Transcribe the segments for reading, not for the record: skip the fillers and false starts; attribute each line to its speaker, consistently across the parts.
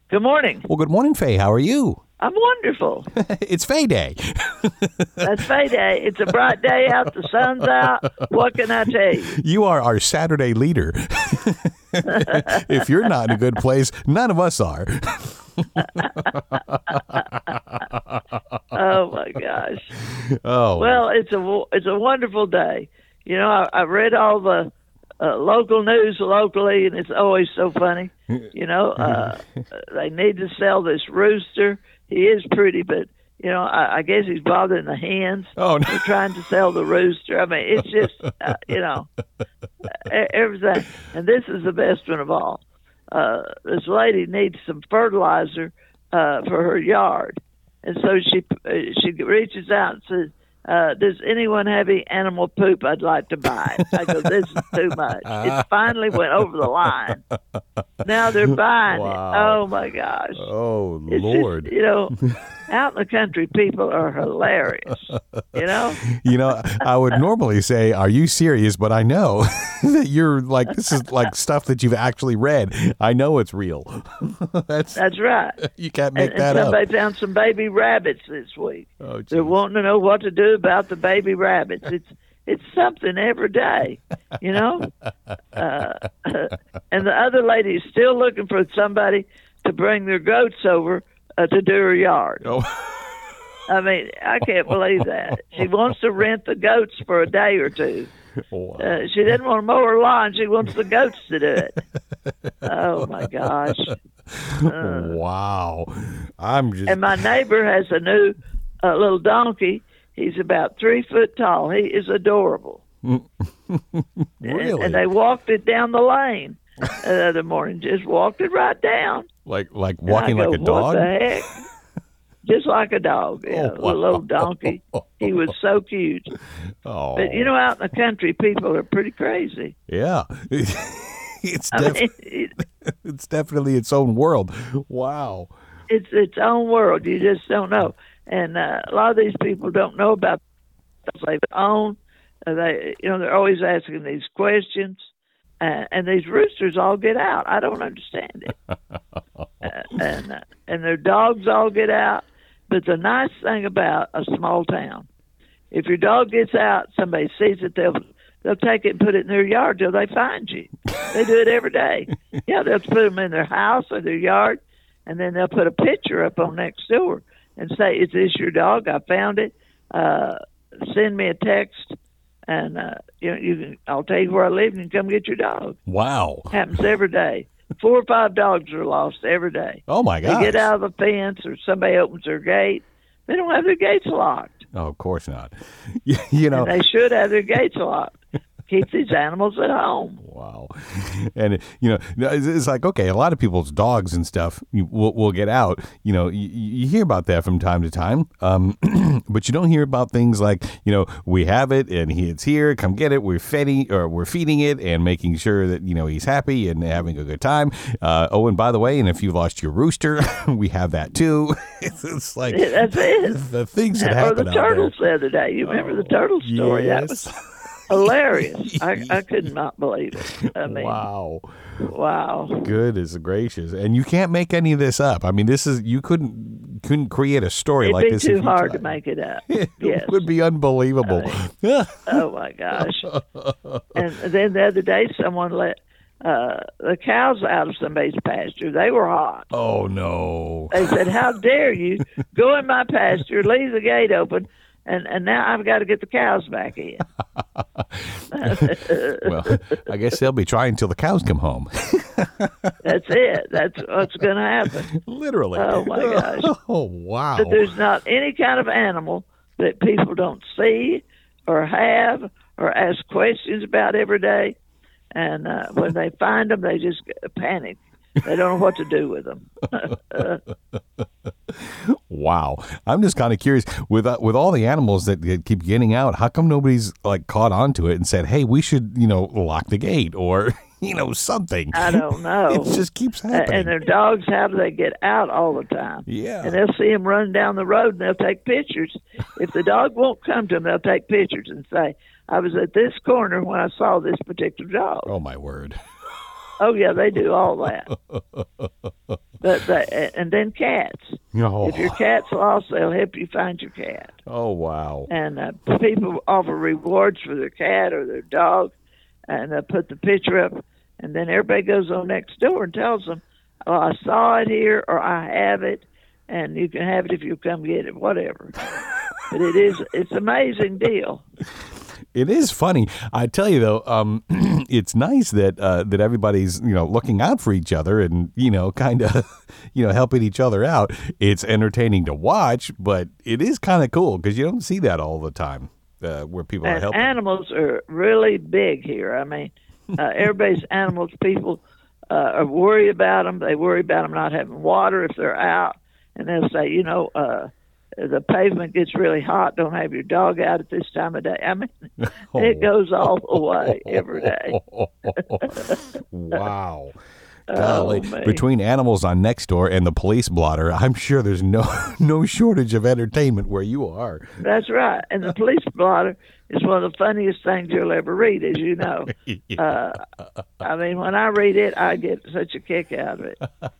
Speaker 1: Good morning.
Speaker 2: Well, good morning, Faye. How are you?
Speaker 1: I'm wonderful.
Speaker 2: It's Faye Day.
Speaker 1: That's Faye Day. It's a bright day out. The sun's out. What can I tell you?
Speaker 2: You are our Saturday leader. If you're not in a good place, none of us are.
Speaker 1: Oh my gosh.
Speaker 2: Oh.
Speaker 1: Well, it's a wonderful day. You know, I read all the local news locally, and it's always so funny. You know, they need to sell this rooster. He is pretty, but you know, I guess he's bothering the hens.
Speaker 2: Oh, no.
Speaker 1: They're trying to sell the rooster. I mean, it's just you know, everything. And this is the best one of all. This lady needs some fertilizer for her yard, and so she reaches out and says, does anyone have any animal poop I'd like to buy? I go, this is too much. It finally went over the line. Now they're buying it. Oh, my gosh.
Speaker 2: Oh,
Speaker 1: It's
Speaker 2: Lord.
Speaker 1: just, you know, out in the country, people are hilarious, you know?
Speaker 2: You know, I would normally say, are you serious? But I know that you're like, this is like stuff that you've actually read. I know it's real. That's
Speaker 1: right.
Speaker 2: You can't make
Speaker 1: And
Speaker 2: that up.
Speaker 1: somebody found some baby rabbits this week.
Speaker 2: Oh,
Speaker 1: They're
Speaker 2: geez.
Speaker 1: wanting to know what to do about the baby rabbits. It's something every day, you know? And the other lady is still looking for somebody to bring their goats over to do her yard.
Speaker 2: Oh.
Speaker 1: I mean, I can't believe that. She wants to rent the goats for a day or two.
Speaker 2: Wow.
Speaker 1: She didn't want to mow her lawn. She wants the goats to do it. Oh, my gosh.
Speaker 2: Wow. I'm just.
Speaker 1: And my neighbor has a new little donkey. He's about 3 foot tall. He is adorable.
Speaker 2: Really?
Speaker 1: And they walked it down the lane the other morning. Just walked it right down.
Speaker 2: Like
Speaker 1: And
Speaker 2: walking
Speaker 1: I go,
Speaker 2: like a dog?
Speaker 1: What the heck? Just like a dog. Yeah,
Speaker 2: Oh, wow.
Speaker 1: a little donkey. He was so cute.
Speaker 2: Oh.
Speaker 1: But, you know, out in the country, people are pretty crazy.
Speaker 2: Yeah. It's
Speaker 1: I mean,
Speaker 2: it's definitely its own world. Wow.
Speaker 1: it's its own world. You just don't know. And a lot of these people don't know about stuff they own. They're always asking these questions. And these roosters all get out. I don't understand it. And their dogs all get out. But the nice thing about a small town, if your dog gets out, somebody sees it, they'll take it and put it in their yard till they find you. They do it every day. Yeah, they'll put them in their house or their yard, and then they'll put a picture up on next door and say, "Is this your dog? I found it. Send me a text." And I'll tell you where I live, and you can come get your dog.
Speaker 2: Wow.
Speaker 1: Happens every day. 4 or 5 dogs are lost every day.
Speaker 2: Oh, my
Speaker 1: They
Speaker 2: gosh.
Speaker 1: get out of the fence, or somebody opens their gate. They don't have their gates locked.
Speaker 2: Oh, of course not. You know.
Speaker 1: And they should have their gates locked. Keep these animals at home.
Speaker 2: Wow. And, you know, it's like, okay, a lot of people's dogs and stuff will get out. You know, you hear about that from time to time. But you don't hear about things like, you know, we have it and it's here. Come get it. We're feeding it and making sure that, you know, he's happy and having a good time. Oh, and by the way, and if you lost your rooster, we have that too. It's like
Speaker 1: That's it.
Speaker 2: the things that happen
Speaker 1: Or the
Speaker 2: out there.
Speaker 1: turtles the other day. You remember the turtle story? That was hilarious. I could not believe it. I mean,
Speaker 2: Wow.
Speaker 1: wow.
Speaker 2: Goodness gracious. And you can't make any of this up. I mean, you couldn't create a story
Speaker 1: It'd
Speaker 2: like
Speaker 1: be
Speaker 2: this.
Speaker 1: too
Speaker 2: if you
Speaker 1: hard
Speaker 2: tried.
Speaker 1: to make it up.
Speaker 2: It
Speaker 1: Yes.
Speaker 2: would be unbelievable.
Speaker 1: Oh my gosh. And then the other day someone let the cows out of somebody's pasture. They were hot.
Speaker 2: Oh, no.
Speaker 1: They said, "How dare you go in my pasture, leave the gate open, and now I've got to get the cows back in."
Speaker 2: Well, I guess they'll be trying till the cows come home.
Speaker 1: That's it. That's what's going to happen.
Speaker 2: Literally.
Speaker 1: Oh, my gosh.
Speaker 2: Oh, wow.
Speaker 1: But there's not any kind of animal that people don't see or have or ask questions about every day. And when they find them, they just panic. They don't know what to do with them.
Speaker 2: Wow. I'm just kind of curious with all the animals that keep getting out, how come nobody's like caught on to it and said, "Hey, we should, you know, lock the gate," or, you know, something.
Speaker 1: I don't know.
Speaker 2: It just keeps happening.
Speaker 1: And their dogs, how do they get out all the time?
Speaker 2: Yeah.
Speaker 1: And they'll see them run down the road and they'll take pictures. If the dog won't come to them, they'll take pictures and say, "I was at this corner when I saw this particular dog."
Speaker 2: Oh, my word.
Speaker 1: Oh yeah, they do all that. And then cats.
Speaker 2: Oh.
Speaker 1: If your cat's lost, they'll help you find your cat.
Speaker 2: Oh, wow.
Speaker 1: And people offer rewards for their cat or their dog, and they put the picture up, and then everybody goes on next door and tells them, "Oh, I saw it here," or "I have it, and you can have it if you come get it," whatever. But it's an amazing deal.
Speaker 2: It is funny. I tell you though, it's nice that that everybody's looking out for each other and kind of helping each other out. It's entertaining to watch, but it is kind of cool because you don't see that all the time where people are helping.
Speaker 1: Animals are really big here. I mean, everybody's animals. People are worried about them. They worry about them not having water if they're out, and they'll say, the pavement gets really hot. Don't have your dog out at this time of day. I mean, it goes all the way every day.
Speaker 2: Wow. Golly. Between Animals on Nextdoor and the Police Blotter, I'm sure there's no shortage of entertainment where you are.
Speaker 1: That's right. And the Police Blotter is one of the funniest things you'll ever read, as you know.
Speaker 2: Yeah.
Speaker 1: I mean, when I read it, I get such a kick out of it.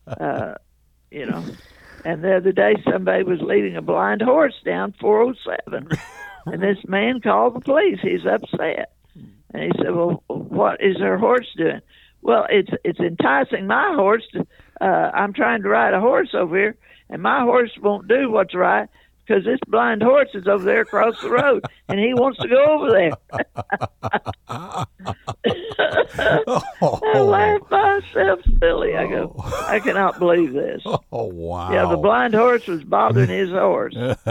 Speaker 1: And the other day, somebody was leading a blind horse down 407, and this man called the police. He's upset, and he said, "Well, what is her horse doing?" "Well, it's enticing my horse. I'm trying to ride a horse over here, and my horse won't do what's right because this blind horse is over there across the road, and he wants to go over there." I laughed myself silly. I go, I cannot believe this.
Speaker 2: Oh, wow.
Speaker 1: Yeah, the blind horse was bothering his horse.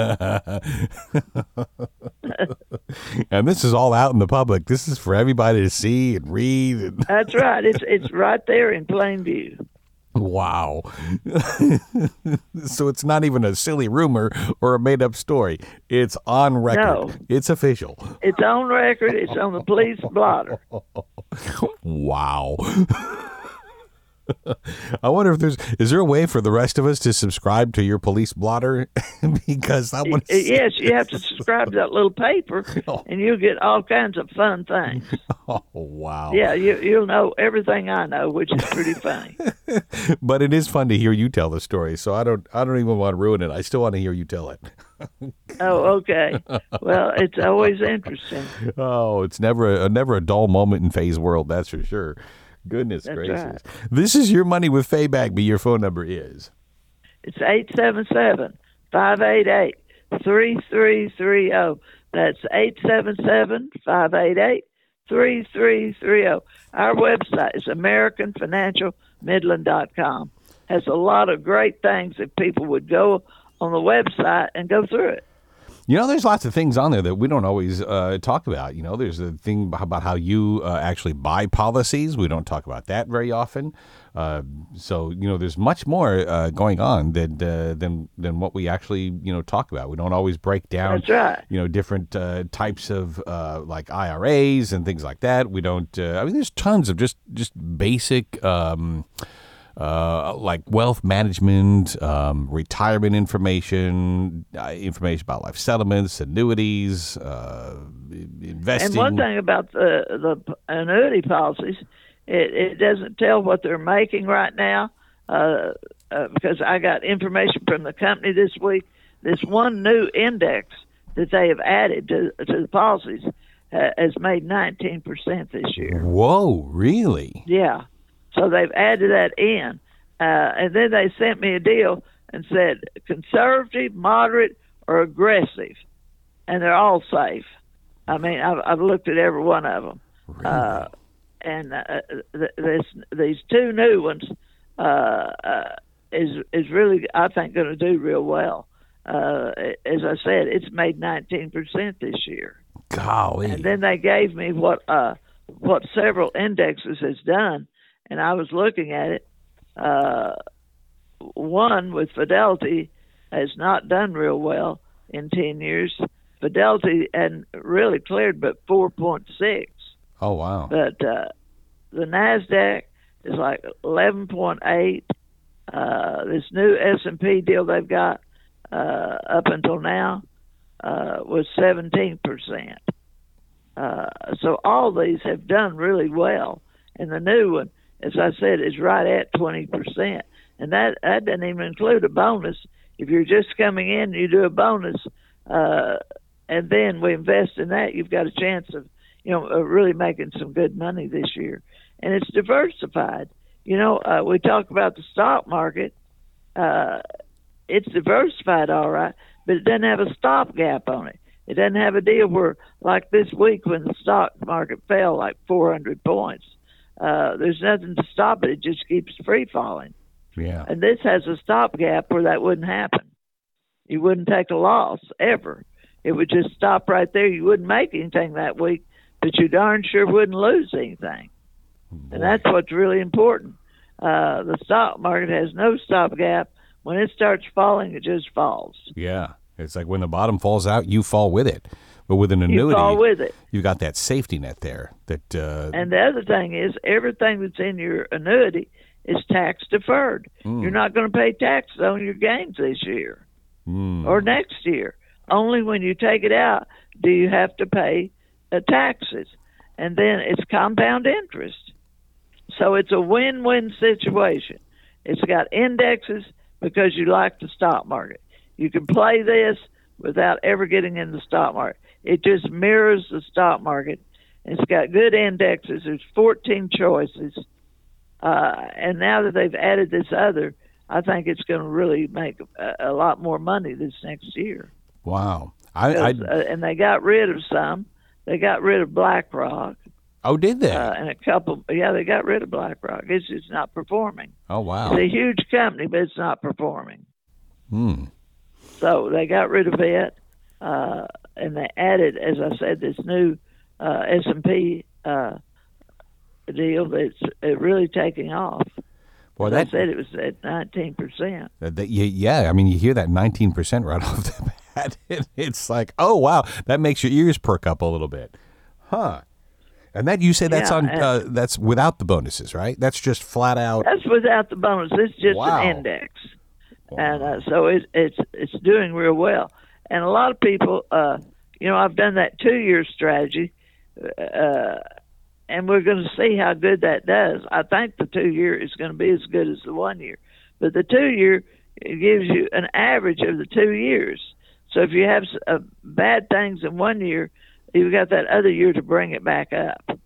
Speaker 2: And this is all out in the public. This is for everybody to see and read.
Speaker 1: That's right. It's right there in plain view.
Speaker 2: Wow. So it's not even a silly rumor or a made-up story. It's on record. No. It's official.
Speaker 1: It's on record. It's on the Police Blotter.
Speaker 2: Wow. I wonder if is there a way for the rest of us to subscribe to your Police Blotter? Because I want to
Speaker 1: Yes, you have to subscribe to that little paper, and you'll get all kinds of fun things.
Speaker 2: Oh, wow.
Speaker 1: Yeah, you'll know everything I know, which is pretty funny.
Speaker 2: But it is fun to hear you tell the story, so I don't even want to ruin it. I still want to hear you tell it.
Speaker 1: Oh, okay. Well, it's always interesting.
Speaker 2: Oh, it's never a dull moment in Faye's world, that's for sure. Goodness
Speaker 1: That's
Speaker 2: gracious.
Speaker 1: Right.
Speaker 2: This is Your Money with Faye Bagby. Your phone number is?
Speaker 1: It's 877-588-3330. That's 877-588-3330. Our website is AmericanFinancialMidland.com. Has a lot of great things if people would go on the website and go through it.
Speaker 2: There's lots of things on there that we don't always talk about. There's a thing about how you actually buy policies. We don't talk about that very often. So there's much more going on than what we actually talk about. We don't always break down.
Speaker 1: That's right.
Speaker 2: Different types of like IRAs and things like that. We don't. There's tons of just basic. Like wealth management, retirement information about life settlements, annuities, investing.
Speaker 1: And one thing about the annuity policies, it doesn't tell what they're making right now because I got information from the company this week. This one new index that they have added to the policies has made 19% this year.
Speaker 2: Whoa, really?
Speaker 1: Yeah. So they've added that in. And then they sent me a deal and said conservative, moderate, or aggressive. And they're all safe. I mean, I've looked at every one of them.
Speaker 2: Really?
Speaker 1: These two new ones is really, I think, going to do real well. As I said, it's made 19% this year.
Speaker 2: Golly.
Speaker 1: And then they gave me what several indexes has done. And I was looking at it. One with Fidelity has not done real well in 10 years. Fidelity hadn't really cleared but 4.6.
Speaker 2: Oh, wow.
Speaker 1: But the NASDAQ is like 11.8. This new S&P deal they've got up until now was 17%. So all these have done really well. And the new one as I said, is right at 20%. And that doesn't even include a bonus. If you're just coming in, you do a bonus, and then we invest in that, you've got a chance of, really making some good money this year. And it's diversified. We talk about the stock market. It's diversified, all right, but it doesn't have a stopgap on it. It doesn't have a deal where, like this week when the stock market fell like 400 points, there's nothing to stop it. It just keeps free falling.
Speaker 2: Yeah.
Speaker 1: And this has a stopgap where that wouldn't happen. You wouldn't take a loss ever. It would just stop right there. You wouldn't make anything that week, but you darn sure wouldn't lose anything.
Speaker 2: Boy.
Speaker 1: And that's what's really important. The stock market has no stopgap. When it starts falling, it just falls.
Speaker 2: Yeah. It's like when the bottom falls out, you fall with it. But with an annuity,
Speaker 1: you fall with it.
Speaker 2: You've got that safety net there.
Speaker 1: And the other thing is, everything that's in your annuity is tax deferred. You're not going to pay taxes on your gains this year or next year. Only when you take it out do you have to pay taxes. And then it's compound interest. So it's a win-win situation. It's got indexes because you like the stock market. You can play this without ever getting in the stock market. It just mirrors the stock market. It's got good indexes. There's 14 choices. And now that they've added this other, I think it's going to really make a lot more money this next year.
Speaker 2: Wow.
Speaker 1: And they got rid of some. They got rid of BlackRock.
Speaker 2: Oh, did they?
Speaker 1: And a couple, they got rid of BlackRock. It's just not performing.
Speaker 2: Oh, wow.
Speaker 1: It's a huge company, but it's not performing.
Speaker 2: Hmm.
Speaker 1: So they got rid of it, and they added, as I said, this new S&P deal that's really taking off.
Speaker 2: Well,
Speaker 1: I said it was at 19%.
Speaker 2: Yeah, I mean, you hear that 19% right off the bat. It's like, oh, wow, that makes your ears perk up a little bit. Huh. And that you say that's that's without the bonuses, right? That's just flat out.
Speaker 1: That's without the bonus. It's just an index. Wow. And so it's doing real well. And a lot of people, I've done that 2-year strategy, and we're going to see how good that does. I think the 2-year is going to be as good as the 1 year. But the 2-year gives you an average of the 2 years. So if you have bad things in 1 year, you've got that other year to bring it back up.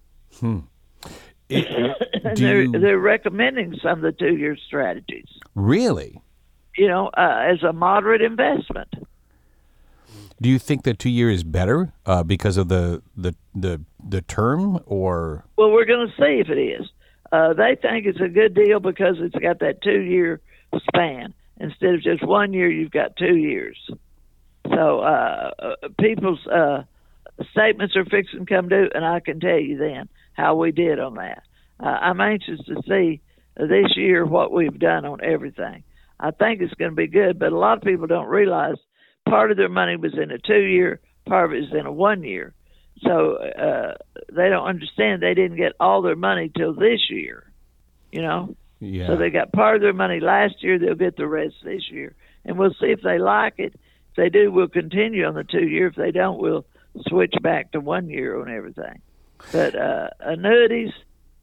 Speaker 1: They're recommending some of the 2-year strategies.
Speaker 2: Really?
Speaker 1: As a moderate investment.
Speaker 2: Do you think that 2 year is better because of the term, or? Well,
Speaker 1: we're going to see if it is. They think it's a good deal because it's got that 2-year span. Instead of just 1 year, you've got 2 years. So people's statements are fixing to come due, and I can tell you then how we did on that. I'm anxious to see this year what we've done on everything. I think it's going to be good, but a lot of people don't realize part of their money was in a 2-year, part of it is in a 1 year. So they don't understand they didn't get all their money till this year, Yeah. So they got part of their money last year, they'll get the rest this year. And we'll see if they like it. If they do, we'll continue on the 2-year. If they don't, we'll switch back to 1 year on everything. But annuities,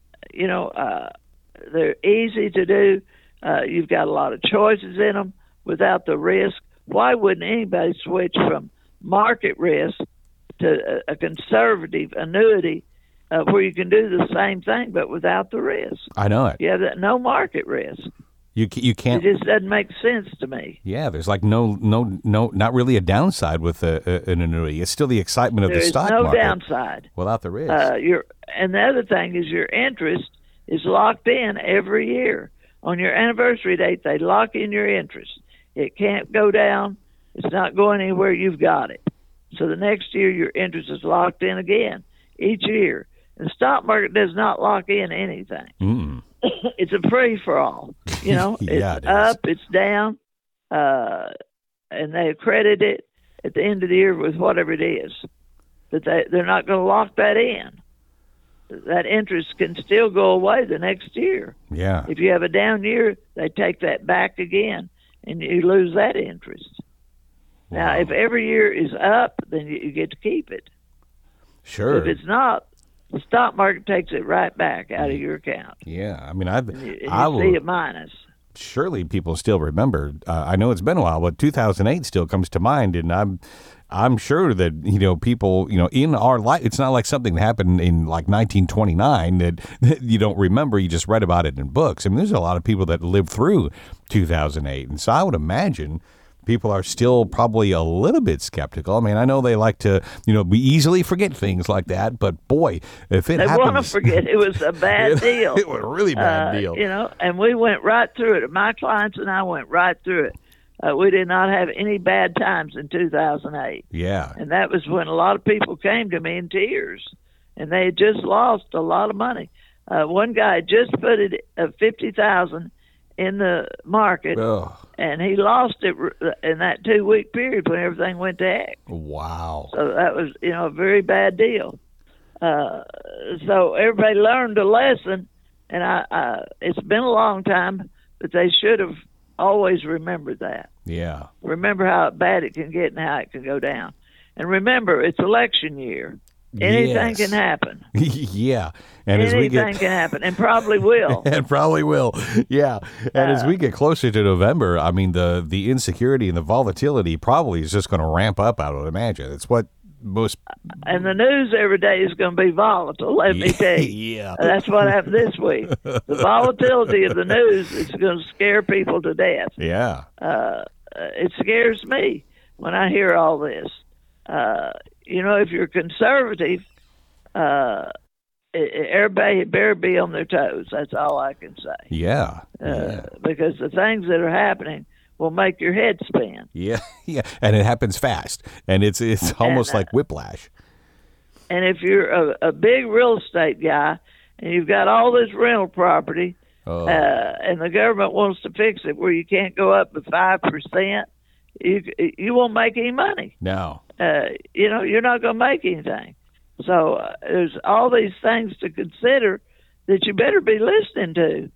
Speaker 1: they're easy to do. You've got a lot of choices in them without the risk. Why wouldn't anybody switch from market risk to a conservative annuity where you can do the same thing but without the risk?
Speaker 2: I know it.
Speaker 1: You have no market risk.
Speaker 2: You can't.
Speaker 1: It just doesn't make sense to me.
Speaker 2: Yeah, there's like no, not really a downside with an annuity. It's still the excitement of the stock market.
Speaker 1: There's no downside
Speaker 2: without the risk.
Speaker 1: And the other thing is your interest is locked in every year. On your anniversary date, they lock in your interest. It can't go down. It's not going anywhere. You've got it. So the next year, your interest is locked in again each year. The stock market does not lock in anything. It's a free-for-all. It's up, it's down, and they accredit it at the end of the year with whatever it is. But they're not going to lock that in. That interest can still go away the next year.
Speaker 2: Yeah.
Speaker 1: If you have a down year, they take that back again, and you lose that interest. Wow. Now, if every year is up, then you get to keep it.
Speaker 2: Sure.
Speaker 1: If it's not, the stock market takes it right back out of your account.
Speaker 2: Yeah, I mean,
Speaker 1: And you see a minus.
Speaker 2: Surely people still remember. I know it's been a while, but 2008 still comes to mind, and I'm sure that people in our life. It's not like something that happened in like 1929 that you don't remember. You just read about it in books. I mean, there's a lot of people that lived through 2008, and so I would imagine people are still probably a little bit skeptical. I mean, I know they like to, we easily forget things like that, but boy, if it happens.
Speaker 1: They want to forget. It was a bad deal.
Speaker 2: It was a really bad deal.
Speaker 1: And we went right through it. My clients and I went right through it. We did not have any bad times in 2008.
Speaker 2: Yeah.
Speaker 1: And that was when a lot of people came to me in tears, and they had just lost a lot of money. One guy just put it $50,000 in the market, and he lost it in that 2-week period when everything went to heck.
Speaker 2: Wow.
Speaker 1: So that was, a very bad deal. So everybody learned a lesson, and it's been a long time, but they should have always remembered that.
Speaker 2: Yeah.
Speaker 1: Remember how bad it can get and how it can go down. And remember, it's election year. Anything can happen.
Speaker 2: Yeah. And
Speaker 1: anything can happen, and probably will.
Speaker 2: And probably will. Yeah. And as we get closer to November, I mean, the insecurity and the volatility probably is just going to ramp up, I would imagine. It's what most...
Speaker 1: And the news every day is going to be volatile, let me tell you.
Speaker 2: Yeah.
Speaker 1: That's what happened this week. The volatility of the news is going to scare people to death.
Speaker 2: Yeah.
Speaker 1: It scares me when I hear all this. If you're conservative, everybody better be on their toes. That's all I can say.
Speaker 2: Yeah.
Speaker 1: Because the things that are happening will make your head spin.
Speaker 2: Yeah, yeah, and it happens fast, and it's almost like whiplash.
Speaker 1: And if you're a big real estate guy and you've got all this rental property, and the government wants to fix it where you can't go up to 5%, you won't make any money.
Speaker 2: No.
Speaker 1: You're not going to make anything. So there's all these things to consider that you better be listening to.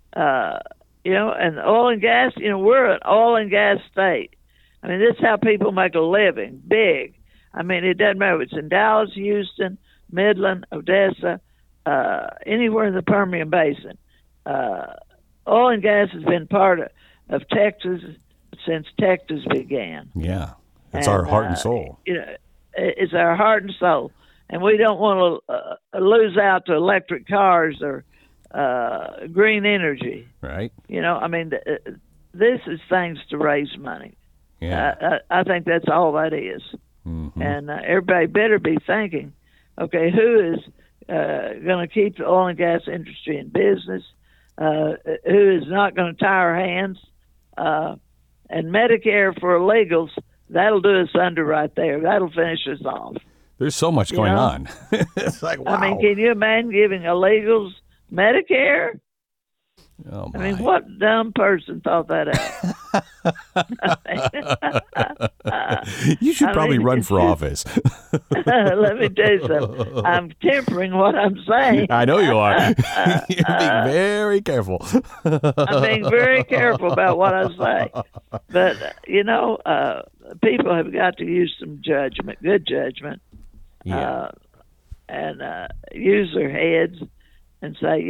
Speaker 1: And oil and gas, we're an oil and gas state. I mean, this is how people make a living, big. I mean, it doesn't matter if it's in Dallas, Houston, Midland, Odessa, anywhere in the Permian Basin. Oil and gas has been part of Texas since Texas began.
Speaker 2: Yeah, it's our heart and soul.
Speaker 1: It's our heart and soul, and we don't want to lose out to electric cars or green energy.
Speaker 2: Right.
Speaker 1: This is things to raise money.
Speaker 2: Yeah.
Speaker 1: I think that's all that is.
Speaker 2: Mm-hmm.
Speaker 1: And everybody better be thinking, okay, who is going to keep the oil and gas industry in business? Who is not going to tie our hands? And Medicare for illegals, that'll do us under right there. That'll finish us off.
Speaker 2: There's so much going on. It's like, wow.
Speaker 1: I mean, can you imagine giving illegals Medicare?
Speaker 2: Oh, my.
Speaker 1: I mean, what dumb person thought that
Speaker 2: out? You should probably run for office.
Speaker 1: Let me tell you something. I'm tempering what I'm saying.
Speaker 2: I know you are. You're being very careful.
Speaker 1: I'm being very careful about what I say. But, people have got to use some judgment, good judgment, and use their heads and say,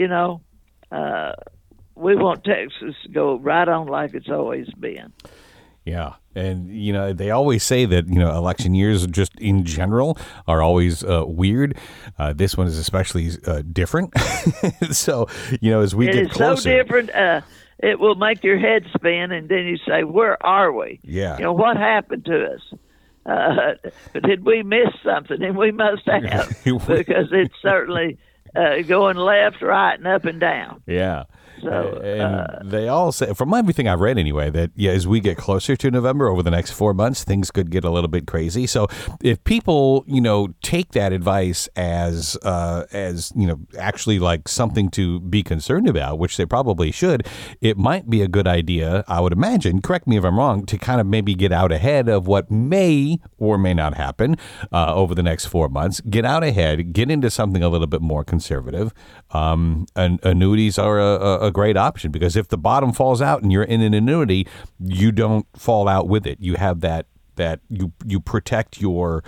Speaker 1: we want Texas to go right on like it's always been.
Speaker 2: Yeah. And, they always say that, election years just in general are always weird. This one is especially different. So, as we get closer. It's so
Speaker 1: different. It will make your head spin, and then you say, where are we?
Speaker 2: Yeah.
Speaker 1: What happened to us? Did we miss something? And we must have, because it's certainly going left, right, and up and down.
Speaker 2: Yeah.
Speaker 1: So,
Speaker 2: and they all say, from everything I've read anyway, that as we get closer to November, over the next 4 months, things could get a little bit crazy. So if people, take that advice as actually like something to be concerned about, which they probably should, it might be a good idea, I would imagine, correct me if I'm wrong, to kind of maybe get out ahead of what may or may not happen over the next 4 months. Get out ahead, get into something a little bit more conservative. And annuities are a great option, because if the bottom falls out and you're in an annuity, you don't fall out with it. You have that that you protect your,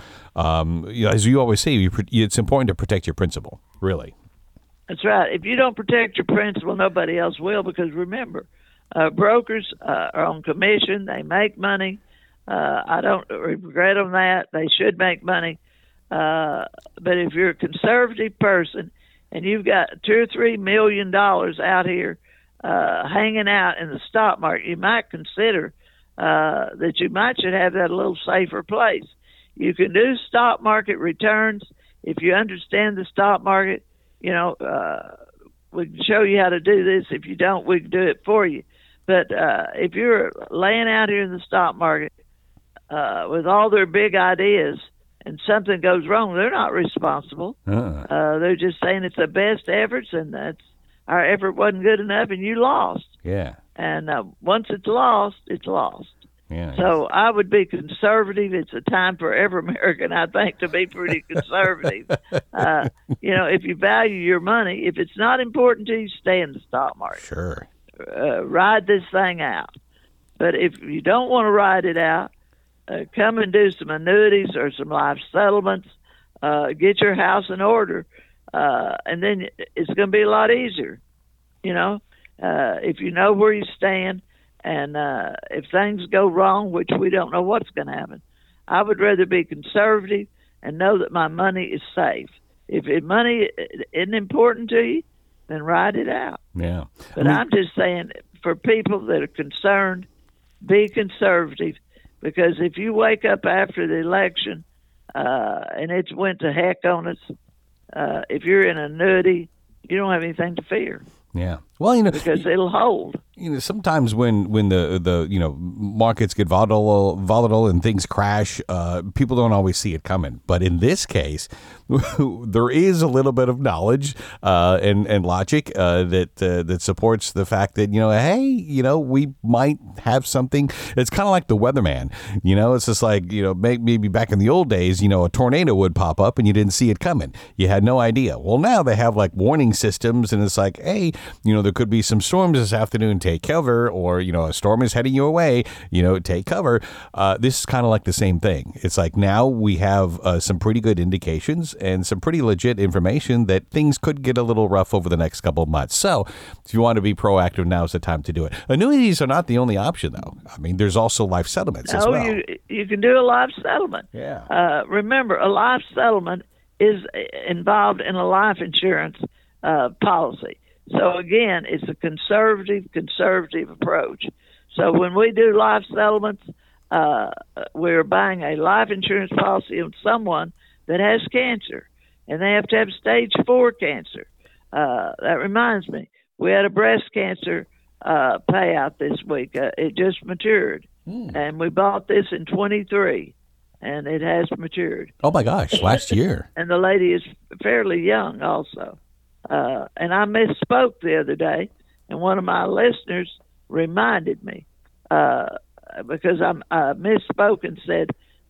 Speaker 2: as you always say, it's important to protect your principal, really.
Speaker 1: That's right. If you don't protect your principal, nobody else will, because remember, brokers are on commission. They make money. I don't regret on that. They should make money. But if you're a conservative person and you've got $2 or $3 million out here hanging out in the stock market, you might consider that you might should have that a little safer place. You can do stock market returns if you understand the stock market. You know, we can show you how to do this. If you don't, we can do it for you. But if you're laying out here in the stock market with all their big ideas and something goes wrong, they're not responsible. They're just saying it's the best efforts and that's our effort wasn't good enough and you lost.
Speaker 2: Yeah.
Speaker 1: And once it's lost, it's lost.
Speaker 2: Yeah.
Speaker 1: So I would be conservative. It's a time for every American, I think, to be pretty conservative. You know, if you value your money, if it's not important to you, stay in the stock market.
Speaker 2: Sure.
Speaker 1: Ride this thing out. But if you don't want to ride it out, come and do some annuities or some life settlements. Get your house in order, and then it's going to be a lot easier. You know, if you know where you stand. And if things go wrong, which we don't know what's going to happen, I would rather be conservative and know that my money is safe. If money isn't important to you, then ride it out.
Speaker 2: Yeah.
Speaker 1: But I'm just saying, for people that are concerned, be conservative, because if you wake up after the election and it's went to heck on us, if you're in an annuity, you don't have anything to fear.
Speaker 2: Yeah. Well, you know,
Speaker 1: because it'll hold.
Speaker 2: You know, sometimes when the markets get volatile and things crash, people don't always see it coming. But in this case, there is a little bit of knowledge and logic that supports the fact that, hey, we might have something. It's kind of like the weatherman. It's just like, maybe back in the old days, a tornado would pop up and you didn't see it coming. You had no idea. Well, now they have like warning systems, and it's like, hey, there could be some storms this afternoon. Take cover, or a storm is heading your way. Take cover. This is kind of like the same thing. It's like now we have some pretty good indications and some pretty legit information that things could get a little rough over the next couple of months. So if you want to be proactive, now's the time to do it. Annuities are not the only option, though. I mean, there's also life settlements as well.
Speaker 1: You can do a life settlement.
Speaker 2: Yeah.
Speaker 1: Remember, a life settlement is involved in a life insurance policy. So again, it's a conservative approach. So when we do life settlements, we're buying a life insurance policy on someone that has cancer, and they have to have stage 4 cancer. That reminds me, we had a breast cancer payout this week. It just matured, and we bought this in 23, and it has matured.
Speaker 2: Oh my gosh, last year.
Speaker 1: And the lady is fairly young also. And I misspoke the other day, and one of my listeners reminded me because I misspoke and said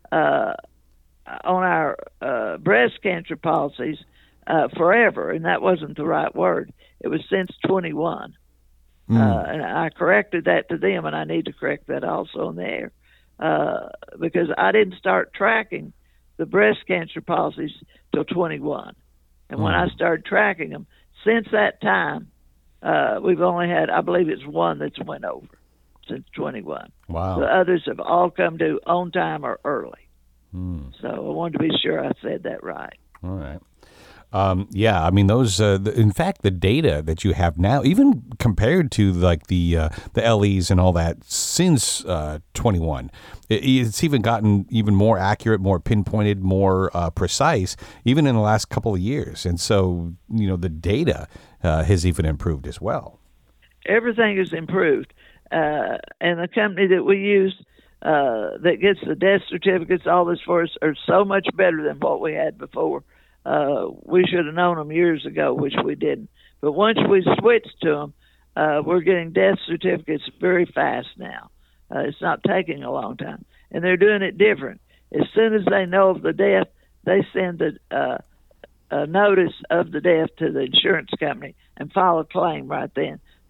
Speaker 1: on our breast cancer policies forever, and that wasn't the right word. It was since 21. And I corrected that to them, and I need to correct that also on the air because I didn't start tracking the breast cancer policies till 21. And when I started tracking them, since that time, we've only had, I believe it's one that's went over since 21.
Speaker 2: Wow.
Speaker 1: The others have all come due on time or early. So I wanted to be sure I said that right.
Speaker 2: All right. Yeah, I mean, those, in fact, the data that you have now, even compared to like the LEs and all that since 21, it's even gotten even more accurate, more pinpointed, more precise, even in the last couple of years. And so, the data has even improved as well. Everything
Speaker 1: has improved. And the company that we use that gets the death certificates, all this for us, are so much better than what we had before. We should have known them years ago, which we didn't. But once we switched to them, we're getting death certificates very fast now. It's not taking a long time. And they're doing it different. As soon as they know of the death, they send a notice of the death to the insurance company and file a claim right then.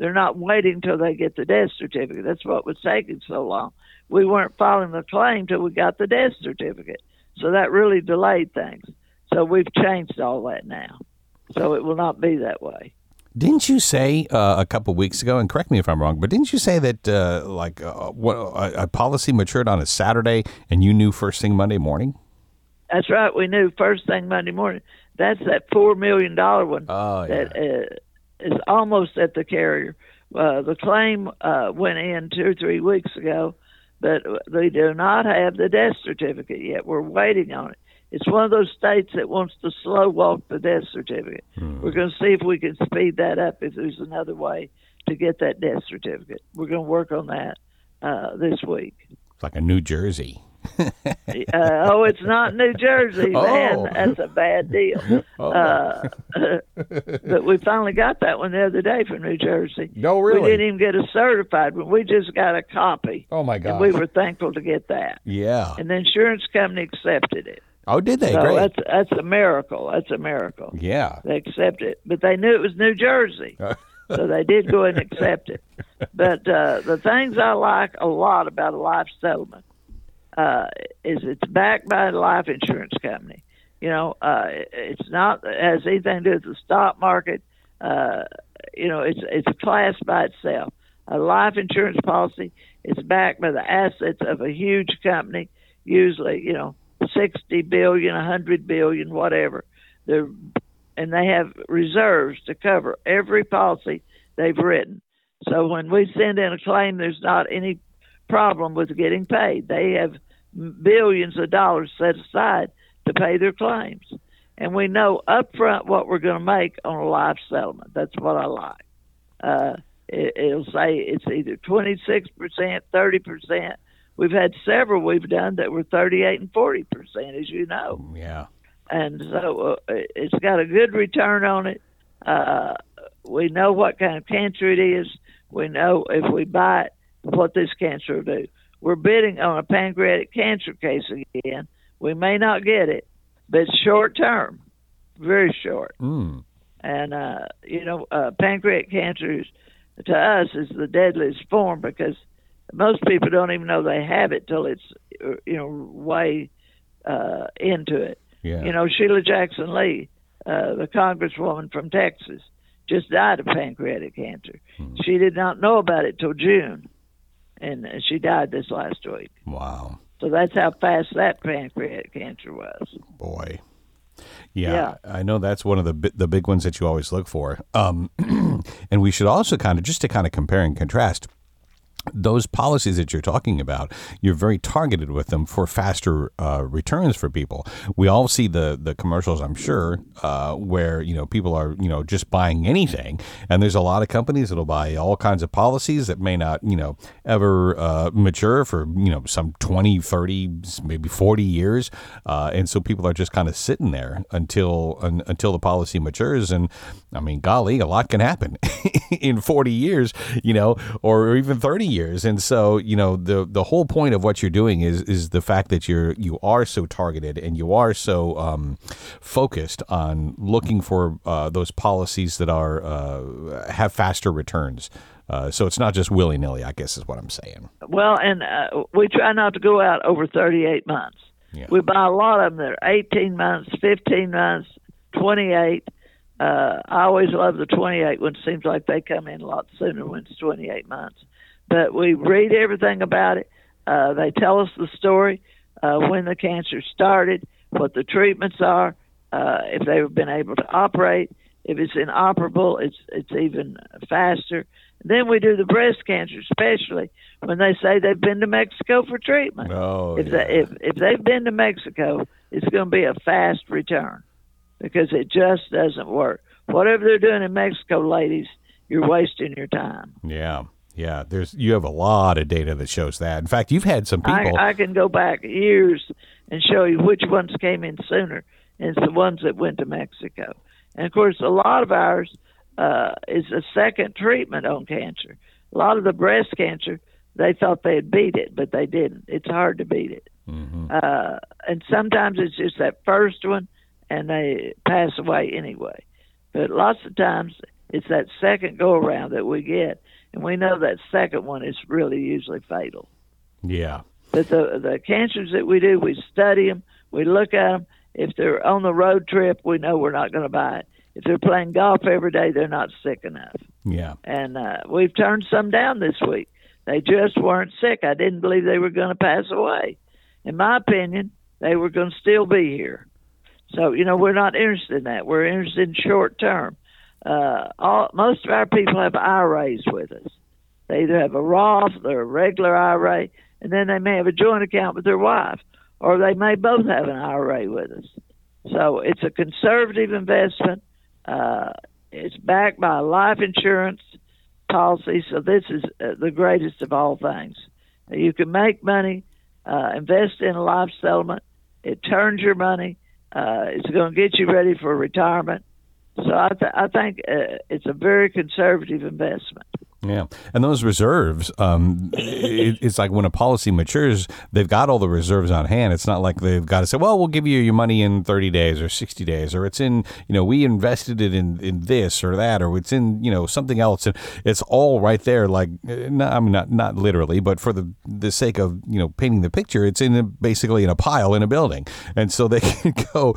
Speaker 1: they're not waiting until they get the death certificate. That's what was taking so long. We weren't filing the claim till we got the death certificate. So that really delayed things. So we've changed all that now. So it will not be that way.
Speaker 2: Didn't you say a couple weeks ago, and correct me if I'm wrong, but didn't you say that a policy matured on a Saturday and you knew first thing Monday morning?
Speaker 1: That's right. We knew first thing Monday morning. That's that $4 million one
Speaker 2: that
Speaker 1: is almost at the carrier. The claim went in 2 or 3 weeks ago, but they do not have the death certificate yet. We're waiting on it. It's one of those states that wants to slow walk the death certificate. We're going to see if we can speed that up, if there's another way to get that death certificate. We're going to work on that this week.
Speaker 2: It's like a New Jersey.
Speaker 1: It's not New Jersey, man. That's a bad deal. But we finally got that one the other day from New Jersey.
Speaker 2: No, really?
Speaker 1: We didn't even get a certified one. We just got a copy.
Speaker 2: Oh, my God.
Speaker 1: And we were thankful to get that.
Speaker 2: Yeah.
Speaker 1: And the insurance company accepted it.
Speaker 2: Oh, did they?
Speaker 1: So
Speaker 2: Great.
Speaker 1: That's a miracle. That's a miracle.
Speaker 2: Yeah.
Speaker 1: They accepted it. But they knew it was New Jersey. So they did go and accept it. But the things I like a lot about a life settlement is it's backed by a life insurance company. It's not has anything to do with the stock market. It's a class by itself. A life insurance policy is backed by the assets of a huge company, usually, 60 billion, 100 billion, whatever. And they have reserves to cover every policy they've written. So when we send in a claim, there's not any problem with getting paid. They have billions of dollars set aside to pay their claims. And we know up front what we're going to make on a life settlement. That's what I like. It'll say it's either 26%, 30%. We've had several we've done that were 38 and 40%, as you know.
Speaker 2: Yeah.
Speaker 1: And so it's got a good return on it. We know what kind of cancer it is. We know if we buy it, what this cancer will do. We're bidding on a pancreatic cancer case again. We may not get it, but it's short term, very short. And, pancreatic cancer to us is the deadliest form because most people don't even know they have it till it's, way into it.
Speaker 2: Yeah.
Speaker 1: Sheila Jackson Lee, the congresswoman from Texas, just died of pancreatic cancer. She did not know about it till June, and she died this last week.
Speaker 2: Wow.
Speaker 1: So that's how fast that pancreatic cancer was.
Speaker 2: Boy. Yeah, I know that's one of the big ones that you always look for. And we should also kind of compare and contrast those policies that you're talking about. You're very targeted with them for faster returns for people. We all see the commercials, I'm sure, where people are just buying anything, and there's a lot of companies that'll buy all kinds of policies that may not ever mature for some 20, 30, maybe 40 years, and so people are just kind of sitting there until the policy matures. And I mean, golly, a lot can happen in 40 years, or even 30 years. And so, the whole point of what you're doing is the fact that you are so targeted and you are so focused on looking for those policies that are have faster returns. So it's not just willy-nilly, I guess is what I'm saying.
Speaker 1: Well, and we try not to go out over 38 months.
Speaker 2: Yeah.
Speaker 1: We buy a lot of them that are 18 months, 15 months, 28. I always love the 28 ones. Seems like they come in a lot sooner when it's 28 months. But we read everything about it. They tell us the story, when the cancer started, what the treatments are, if they've been able to operate. If it's inoperable, it's even faster. Then we do the breast cancer, especially when they say they've been to Mexico for treatment.
Speaker 2: Oh,
Speaker 1: if they've been to Mexico, it's going to be a fast return because it just doesn't work. Whatever they're doing in Mexico, ladies, you're wasting your time.
Speaker 2: Yeah. Yeah, you have a lot of data that shows that. In fact, you've had some people.
Speaker 1: I can go back years and show you which ones came in sooner, and it's the ones that went to Mexico. And of course, a lot of ours is a second treatment on cancer. A lot of the breast cancer, they thought they had beat it, but they didn't. It's hard to beat it.
Speaker 2: Mm-hmm.
Speaker 1: And sometimes it's just that first one, and they pass away anyway. But lots of times It's that second go around that we get, and we know that second one is really usually fatal.
Speaker 2: Yeah.
Speaker 1: But the cancers that we do, we study them, we look at them. If they're on the road trip, we know we're not going to buy it. If they're playing golf every day, they're not sick enough.
Speaker 2: Yeah.
Speaker 1: And we've turned some down this week. They just weren't sick. I didn't believe they were going to pass away. In my opinion, they were going to still be here. So, we're not interested in that. We're interested in short term. Most of our people have IRAs with us. They either have a Roth or a regular IRA, and then they may have a joint account with their wife, or they may both have an IRA with us. So it's a conservative investment. It's backed by a life insurance policy, so this is the greatest of all things. You can make money, invest in a life settlement. It turns your money. It's going to get you ready for retirement. So I think it's a very conservative investment.
Speaker 2: Yeah. And those reserves, it's like when a policy matures, they've got all the reserves on hand. It's not like they've got to say, well, we'll give you your money in 30 days or 60 days, or it's in, we invested it in this or that, or it's in, something else. And it's all right there. Like, not literally, but for the sake of, painting the picture, it's basically in a pile in a building. And so they can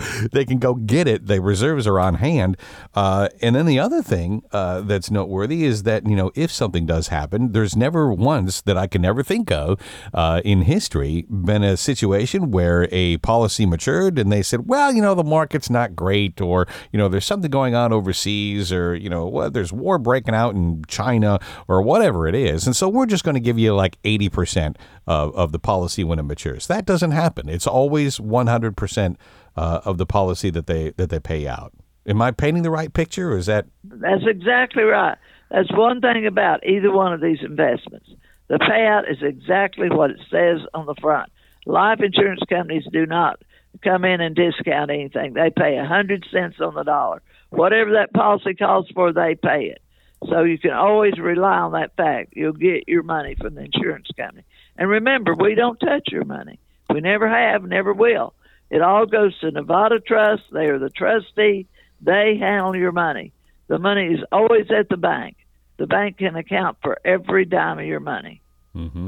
Speaker 2: go get it. The reserves are on hand. And then the other thing that's noteworthy is that, if something does happen, there's never once that I can ever think of in history been a situation where a policy matured and they said, well, the market's not great, or, there's something going on overseas, or, there's war breaking out in China or whatever it is. And so we're just going to give you like 80% of the policy when it matures. That doesn't happen. It's always 100% of the policy that they pay out. Am I painting the right picture, or is that?
Speaker 1: That's exactly right. That's one thing about either one of these investments. The payout is exactly what it says on the front. Life insurance companies do not come in and discount anything. They pay 100 cents on the dollar. Whatever that policy calls for, they pay it. So you can always rely on that fact. You'll get your money from the insurance company. And remember, we don't touch your money. We never have, never will. It all goes to Nevada Trust. They are the trustee. They handle your money. The money is always at the bank. The bank can account for every dime of your money.
Speaker 2: Mm-hmm.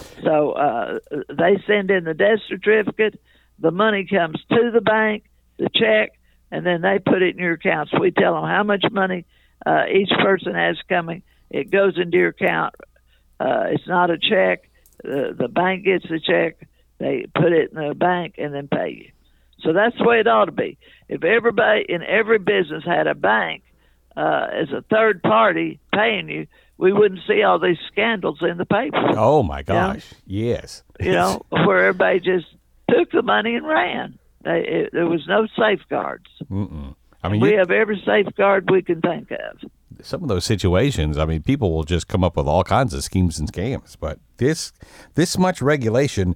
Speaker 1: So they send in the death certificate. The money comes to the bank, the check, and then they put it in your accounts. We tell them how much money each person has coming. It goes into your account. It's not a check. The bank gets the check. They put it in the bank and then pay you. So that's the way it ought to be. If everybody in every business had a bank as a third party paying you, we wouldn't see all these scandals in the paper.
Speaker 2: Oh, my gosh. Yes.
Speaker 1: Where everybody just took the money and ran. There was no safeguards.
Speaker 2: Mm-mm.
Speaker 1: We have every safeguard we can think of.
Speaker 2: Some of those situations, people will just come up with all kinds of schemes and scams. But this much regulation,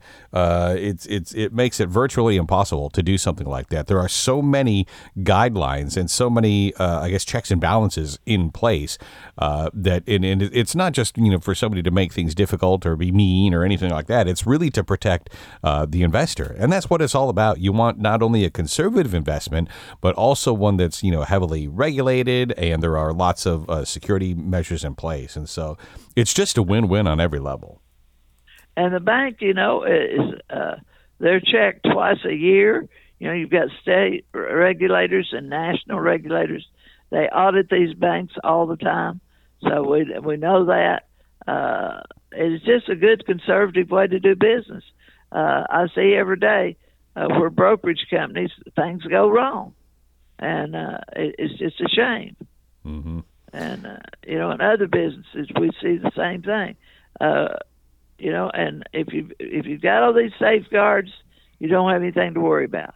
Speaker 2: it makes it virtually impossible to do something like that. There are so many guidelines and so many, checks and balances in place that and it's not just for somebody to make things difficult or be mean or anything like that. It's really to protect the investor, and that's what it's all about. You want not only a conservative investment, but also one that's heavily regulated, and there are lots of security measures in place, and so it's just a win-win on every level.
Speaker 1: And the bank, is they're checked twice a year. You've got state regulators and national regulators. They audit these banks all the time, so we know that. It's just a good conservative way to do business. I see every day where brokerage companies, things go wrong, and it's just a shame.
Speaker 2: Mm-hmm.
Speaker 1: And in other businesses, we see the same thing. And if you've got all these safeguards, you don't have anything to worry about.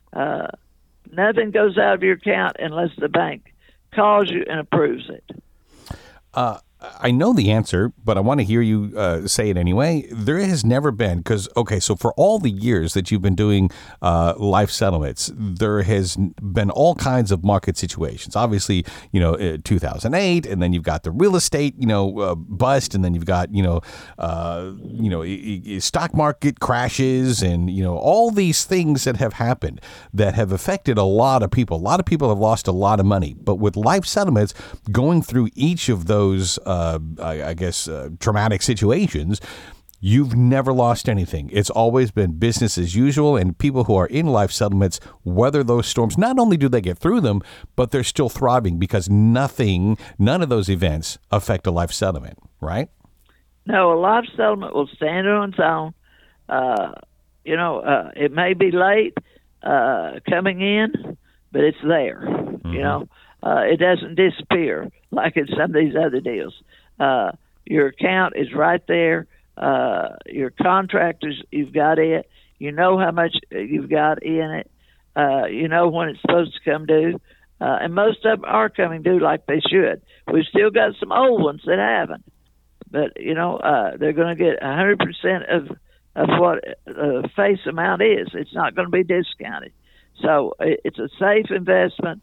Speaker 1: Nothing goes out of your account unless the bank calls you and approves it.
Speaker 2: I know the answer, but I want to hear you say it anyway. There has never been, because, okay, so for all the years that you've been doing life settlements, there has been all kinds of market situations. Obviously, 2008, and then you've got the real estate, bust, and then you've got, stock market crashes, and, all these things that have happened that have affected a lot of people. A lot of people have lost a lot of money, but with life settlements, going through each of those, traumatic situations, you've never lost anything. It's always been business as usual, and people who are in life settlements weather those storms. Not only do they get through them, but they're still thriving because none of those events affect a life settlement, right?
Speaker 1: No, a life settlement will stand on its own. It may be late coming in, but it's there. Mm-hmm. It doesn't disappear like in some of these other deals. Your account is right there. Your contractors, you've got it. You know how much you've got in it. You know when it's supposed to come due. And most of them are coming due like they should. We've still got some old ones that haven't. But, they're going to get 100% of what the face amount is. It's not going to be discounted. So it's a safe investment.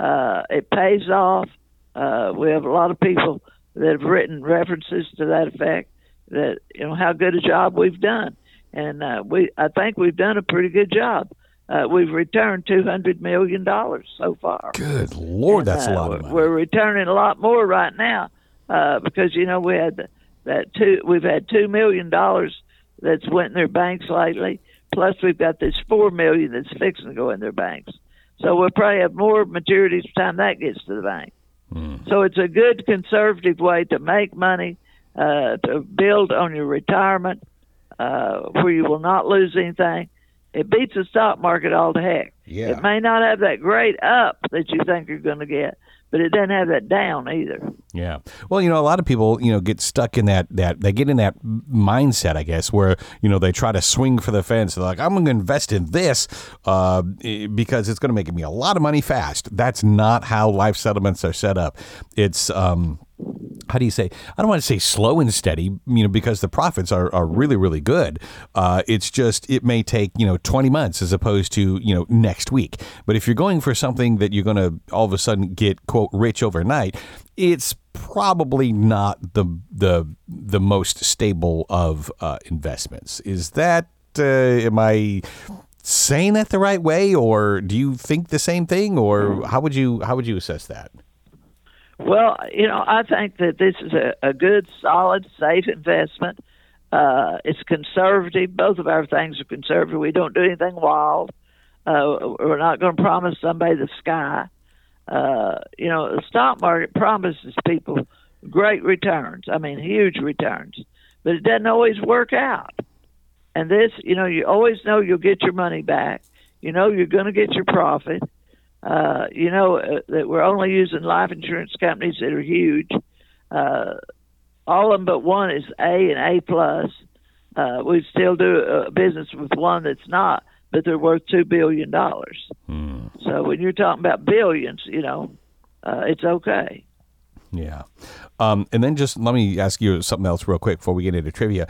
Speaker 1: It pays off. We have a lot of people that have written references to that effect, that how good a job we've done, and I think we've done a pretty good job. We've returned $200 million so far.
Speaker 2: Good Lord, that's a lot of money.
Speaker 1: We're returning a lot more right now because we had we've had $2 million that's went in their banks lately. Plus, we've got this $4 million that's fixing to go in their banks. So we'll probably have more maturities by the time that gets to the bank. So it's a good conservative way to make money, to build on your retirement, where you will not lose anything. It beats the stock market all to heck.
Speaker 2: Yeah.
Speaker 1: It may not have that great up that you think you're going to get, but it doesn't have that down either.
Speaker 2: Yeah. Well, a lot of people, get stuck in that they get in that mindset, I guess, where, they try to swing for the fence. They're like, I'm going to invest in this because it's going to make me a lot of money fast. That's not how life settlements are set up. It's, how do you say? I don't want to say slow and steady, because the profits are really, really good. It's just, it may take, 20 months as opposed to, next week. But if you're going for something that you're going to all of a sudden get, quote, rich overnight, it's probably not the most stable of investments. Is that, am I saying that the right way, or do you think the same thing, or how would you assess that?
Speaker 1: Well, I think that this is a good, solid, safe investment. It's conservative. Both of our things are conservative. We don't do anything wild. We're not going to promise somebody the sky. The stock market promises people great returns. I mean, huge returns. But it doesn't always work out. And this, you always know you'll get your money back. You're going to get your profit. That we're only using life insurance companies that are huge. All of them but one is A and A plus. We still do a business with one that's not, but they're worth $2 billion. So when you're talking about billions, it's okay.
Speaker 2: Yeah. And then just let me ask you something else real quick before we get into trivia.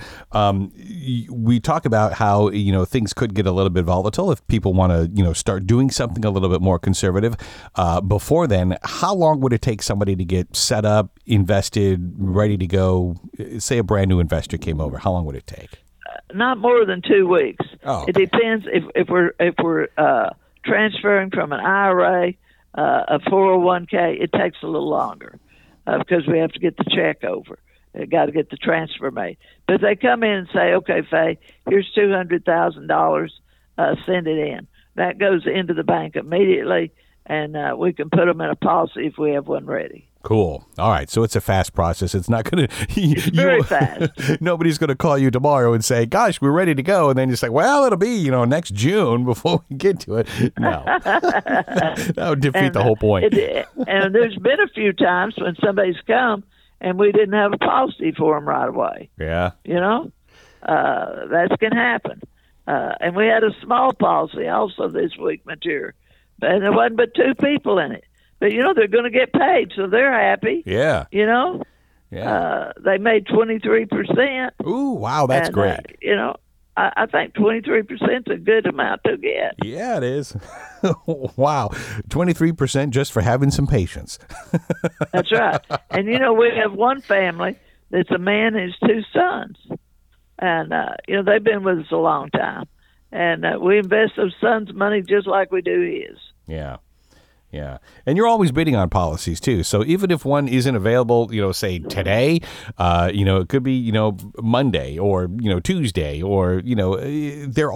Speaker 2: We talk about how, things could get a little bit volatile if people want to, start doing something a little bit more conservative. Before then, how long would it take somebody to get set up, invested, ready to go? Say a brand new investor came over. How long would it take?
Speaker 1: Not more than 2 weeks.
Speaker 2: Oh, okay.
Speaker 1: It depends if we're transferring from an IRA, a 401k. It takes a little longer. Because we have to get the check over. Got to get the transfer made. But if they come in and say, okay, Faye, here's $200,000, send it in. That goes into the bank immediately, and we can put them in a policy if we have one ready.
Speaker 2: Cool. All right. So it's a fast process. It's not going to...
Speaker 1: Very fast.
Speaker 2: Nobody's going to call you tomorrow and say, gosh, we're ready to go. And then you say, well, it'll be, next June before we get to it. No. That would defeat the whole point.
Speaker 1: And there's been a few times when somebody's come and we didn't have a policy for them right away.
Speaker 2: Yeah.
Speaker 1: That can happen. And we had a small policy also this week mature. And there wasn't but 2 people in it. But, they're going to get paid, so they're happy.
Speaker 2: Yeah. Yeah.
Speaker 1: They made 23%.
Speaker 2: Ooh, wow, that's great.
Speaker 1: I think 23% is a good amount to get.
Speaker 2: Yeah, it is. Wow, 23% just for having some patience.
Speaker 1: That's right. And we have one family that's a man and his two sons, and they've been with us a long time, and we invest those sons' money just like we do his.
Speaker 2: Yeah. Yeah. And you're always bidding on policies too. So even if one isn't available, say today, it could be, Monday or, Tuesday or, there's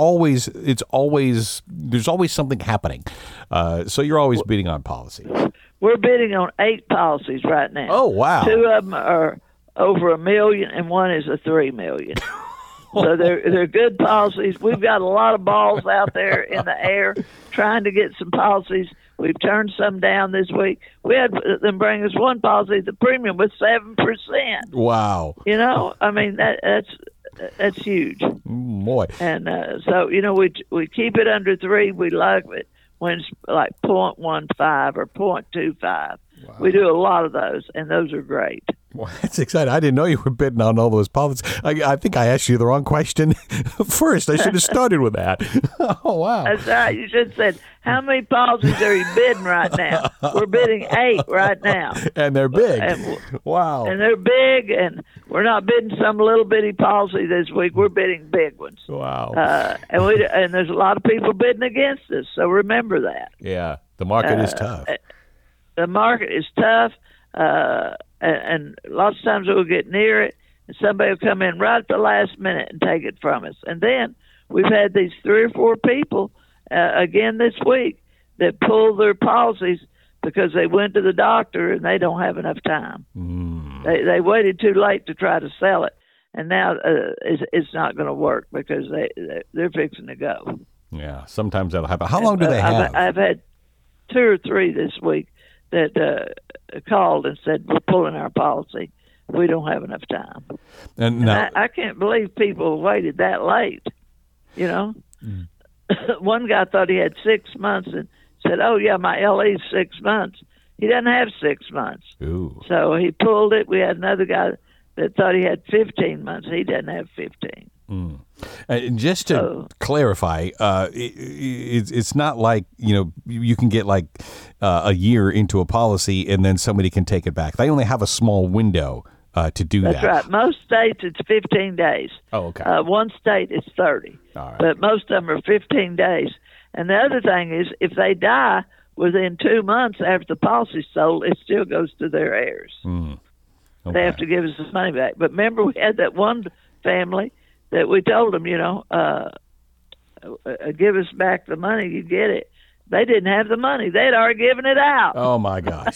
Speaker 2: always something happening. So you're always bidding on policies.
Speaker 1: We're bidding on 8 policies right now.
Speaker 2: Oh, wow.
Speaker 1: 2 of them are over $1 million and one is a $3 million. So they're good policies. We've got a lot of balls out there in the air trying to get some policies. We've turned some down this week. We had them bring us one policy. The premium was 7%.
Speaker 2: Wow.
Speaker 1: I mean that's huge.
Speaker 2: Boy.
Speaker 1: And so we keep it under 3. We like it when it's like 0.15 or 0.25. Wow. We do a lot of those, and those are great.
Speaker 2: Well, that's exciting. I didn't know you were bidding on all those policies. I think I asked you the wrong question first. I should have started with that. Oh, wow.
Speaker 1: That's right. You should have said, how many policies are you bidding right now? We're bidding 8 right now.
Speaker 2: And they're big. Wow.
Speaker 1: And they're big, and we're not bidding some little bitty policy this week. We're bidding big ones.
Speaker 2: Wow.
Speaker 1: And there's a lot of people bidding against us, so remember that.
Speaker 2: Yeah. The market is tough.
Speaker 1: The market is tough. And lots of times we'll get near it, and somebody will come in right at the last minute and take it from us. And then we've had these 3 or 4 people again this week that pulled their policies because they went to the doctor and they don't have enough time. They waited too late to try to sell it, and now it's not going to work because they're fixing to go.
Speaker 2: Yeah, sometimes that'll happen. How long do they have?
Speaker 1: I've had 2 or 3 this week that called and said, we're pulling our policy. We don't have enough time. And I can't believe people waited that late, One guy thought he had 6 months and said, oh, yeah, my LE's 6 months. He doesn't have 6 months.
Speaker 2: Ooh.
Speaker 1: So he pulled it. We had another guy that thought he had 15 months. He doesn't have 15.
Speaker 2: Just to clarify, it's not like, you can get like a year into a policy and then somebody can take it back. They only have a small window to do that.
Speaker 1: That's right. Most states, it's 15 days.
Speaker 2: Oh, okay.
Speaker 1: One state, it's 30.
Speaker 2: All right.
Speaker 1: But most of them are 15 days. And the other thing is, if they die within 2 months after the policy's sold, it still goes to their heirs.
Speaker 2: Okay.
Speaker 1: They have to give us the money back. But remember, we had that one family that we told them, give us back the money, you get it. They didn't have the money. They'd already given it out.
Speaker 2: Oh, my gosh.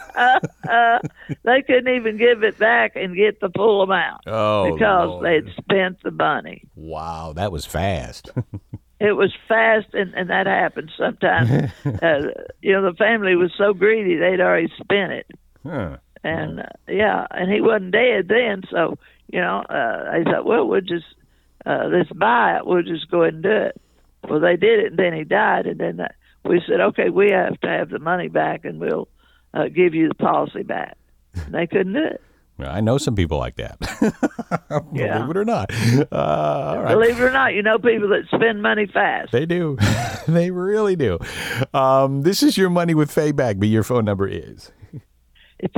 Speaker 1: They couldn't even give it back and get the full amount because
Speaker 2: Lord.
Speaker 1: they'd spent the money.
Speaker 2: Wow, that was fast.
Speaker 1: It was fast, and that happened sometimes. The family was so greedy, they'd already spent it.
Speaker 2: Huh.
Speaker 1: And, and he wasn't dead then, so, they thought, well, we'll just, let's buy it. We'll just go ahead and do it. Well, they did it, and then he died, and then we said, okay, we have to have the money back, and we'll give you the policy back. And they couldn't do it.
Speaker 2: I know some people like that. Believe it or not. All right.
Speaker 1: Believe it or not, people that spend money fast.
Speaker 2: They do. They really do. This is Your Money with Faye Bagby. Your phone number is?
Speaker 1: It's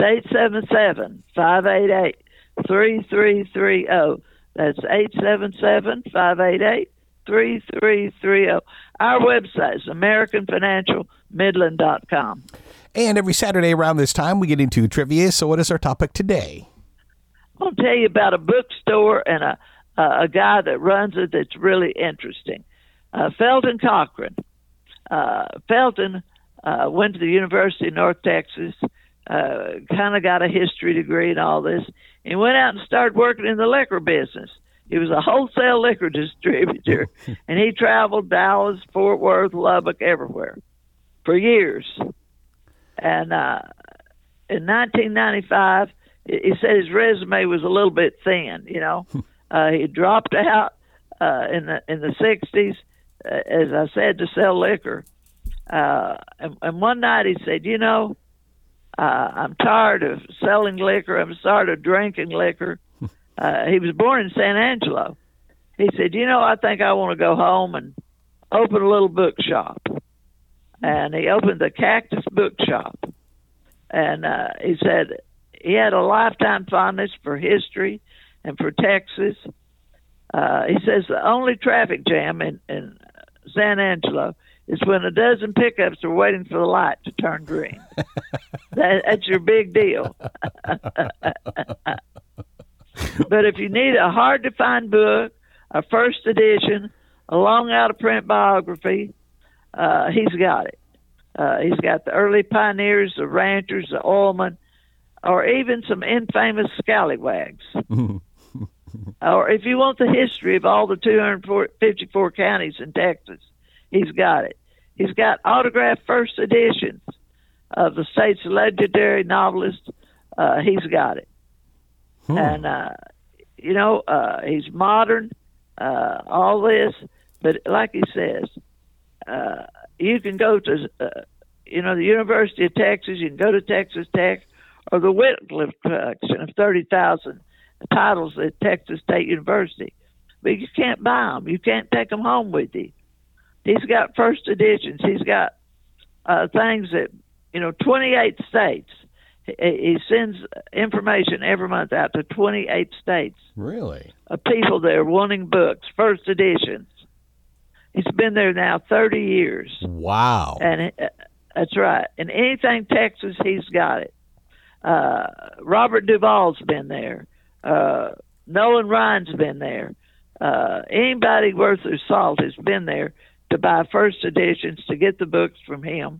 Speaker 1: 877-588-3330. That's 877-588-3330. Our website is AmericanFinancialMidland.com.
Speaker 2: And every Saturday around this time, we get into trivia. So what is our topic today?
Speaker 1: I'll tell you about a bookstore and a guy that runs it that's really interesting. Felton Cochran. Felton went to the University of North Texas, kind of got a history degree and all this, and went out and started working in the liquor business. He was a wholesale liquor distributor, and he traveled Dallas, Fort Worth, Lubbock, everywhere for years. And in 1995, he said his resume was a little bit thin. He dropped out in the 60s, as I said, to sell liquor. And one night he said, I'm tired of selling liquor. I'm tired of drinking liquor. He was born in San Angelo. He said, I think I want to go home and open a little bookshop. And he opened the Cactus Bookshop. And he said he had a lifetime fondness for history and for Texas. He says the only traffic jam in San Angelo is when a dozen pickups are waiting for the light to turn green. That's your big deal. But if you need a hard-to-find book, a first edition, a long out-of-print biography, he's got it. He's got the early pioneers, the ranchers, the oilmen, or even some infamous scallywags. Or if you want the history of all the 254 counties in Texas, he's got it. He's got autographed first editions of the state's legendary novelists. He's got it. And, he's modern, all this. But like he says, you can go to, the University of Texas, you can go to Texas Tech, or the Wycliffe collection of 30,000 titles at Texas State University. But you can't buy them. You can't take them home with you. He's got first editions. He's got things that, 28 states. He sends information every month out to 28 states.
Speaker 2: Really?
Speaker 1: Of people there wanting books, first editions. He's been there now 30 years.
Speaker 2: Wow.
Speaker 1: And that's right. And anything Texas, he's got it. Robert Duvall's been there. Nolan Ryan's been there. Anybody worth their salt has been there to buy first editions, to get the books from him.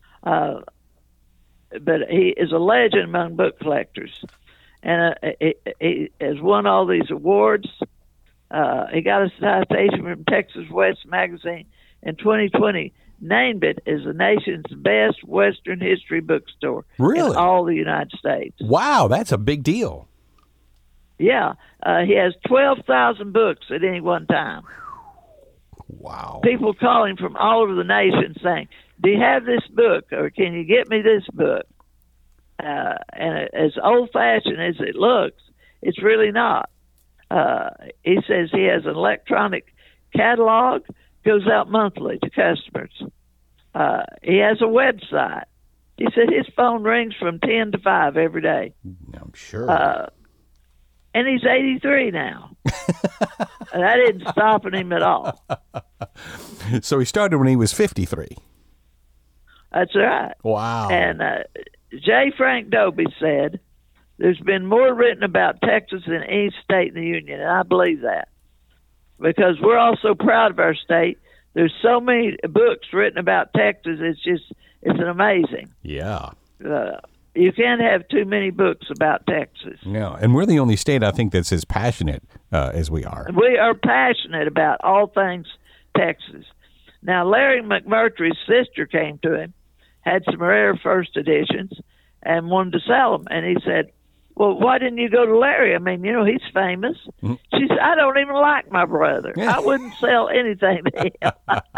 Speaker 1: But he is a legend among book collectors. And he has won all these awards. He got a citation from Texas West Magazine in 2020, named it as the nation's best Western history bookstore in all the United States.
Speaker 2: Wow, that's a big deal.
Speaker 1: Yeah. He has 12,000 books at any one time.
Speaker 2: Wow.
Speaker 1: People call him from all over the nation saying, do you have this book, or can you get me this book? And as old-fashioned as it looks, it's really not. He says he has an electronic catalog, goes out monthly to customers. He has a website. He said his phone rings from 10 to 5 every day.
Speaker 2: I'm sure.
Speaker 1: And he's 83 now. And that didn't stop him at all.
Speaker 2: So he started when he was 53.
Speaker 1: That's right.
Speaker 2: Wow.
Speaker 1: And J. Frank Dobie said, there's been more written about Texas than any state in the Union, and I believe that. Because we're all so proud of our state. There's so many books written about Texas, it's an amazing.
Speaker 2: Yeah.
Speaker 1: You can't have too many books about Texas.
Speaker 2: No, and we're the only state, I think, that's as passionate as we are.
Speaker 1: We are passionate about all things Texas. Now, Larry McMurtry's sister came to him, had some rare first editions, and wanted to sell them. And he said, well, why didn't you go to Larry? I mean, he's famous. Mm-hmm. She said, I don't even like my brother. I wouldn't sell anything to him.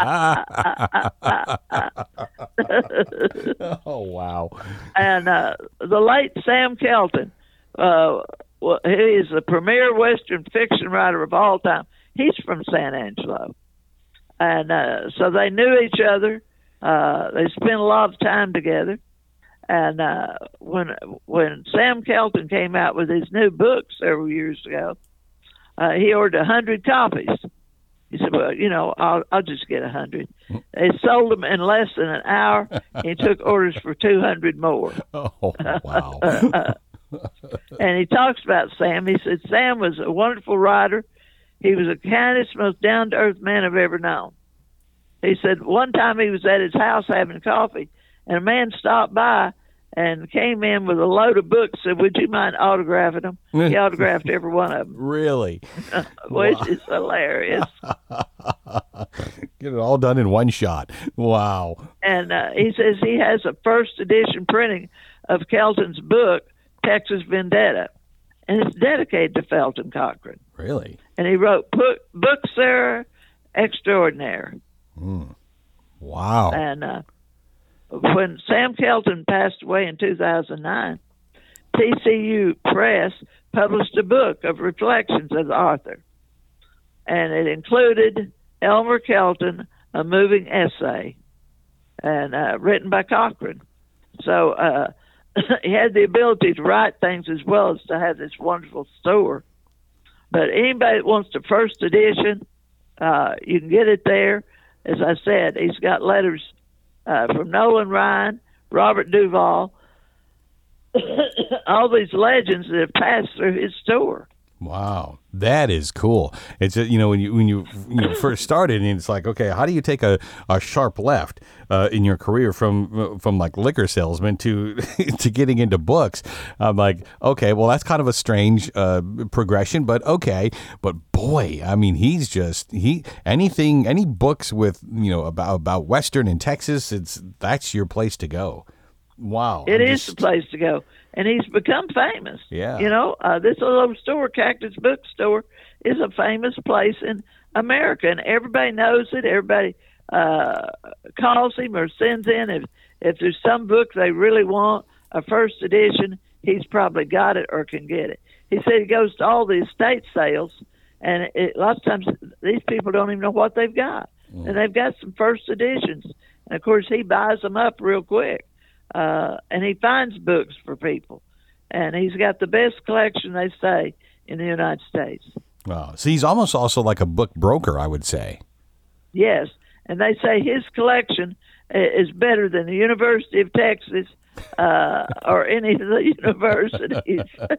Speaker 2: Oh, wow.
Speaker 1: And the late Sam Kelton, he is the premier Western fiction writer of all time. He's from San Angelo. And so they knew each other. They spent a lot of time together. And when Sam Kelton came out with his new book several years ago, he ordered 100 copies. He said, well, I'll just get 100. They sold them in less than an hour. He took orders for 200 more.
Speaker 2: Oh, wow.
Speaker 1: And he talks about Sam. He said, Sam was a wonderful writer. He was the kindest, most down-to-earth man I've ever known. He said one time he was at his house having coffee, and a man stopped by and came in with a load of books, said, would you mind autographing them? He autographed every one of them.
Speaker 2: Really?
Speaker 1: Which is hilarious.
Speaker 2: Get it all done in one shot. Wow.
Speaker 1: And he says he has a first edition printing of Kelton's book, Texas Vendetta, and it's dedicated to Felton Cochran.
Speaker 2: Really?
Speaker 1: And he wrote Books Extraordinaire.
Speaker 2: Mm. Wow.
Speaker 1: And when Sam Kelton passed away in 2009, TCU Press published a book of reflections of the author, and it included Elmer Kelton, a moving essay, and written by Cochran. So he had the ability to write things as well as to have this wonderful store. But anybody that wants the first edition, you can get it there. As I said, he's got letters from Nolan Ryan, Robert Duvall, all these legends that have passed through his store.
Speaker 2: Wow, that is cool. It's when you first started, and it's like, okay, how do you take a sharp left in your career from like liquor salesman to to getting into books? I'm like, okay, well, that's kind of a strange progression, but okay. But boy, I mean, any books with about Western and Texas, that's your place to go. Wow,
Speaker 1: it is the place to go. And he's become famous.
Speaker 2: Yeah.
Speaker 1: This little store, Cactus Bookstore, is a famous place in America, and everybody knows it. Everybody calls him or sends in. If there's some book they really want, a first edition, he's probably got it or can get it. He said he goes to all the estate sales, and a lot of times these people don't even know what they've got. And they've got some first editions. And, of course, he buys them up real quick. And he finds books for people. And he's got the best collection, they say, in the United States.
Speaker 2: Wow. So he's almost also like a book broker, I would say.
Speaker 1: Yes. And they say his collection is better than the University of Texas or any of the universities.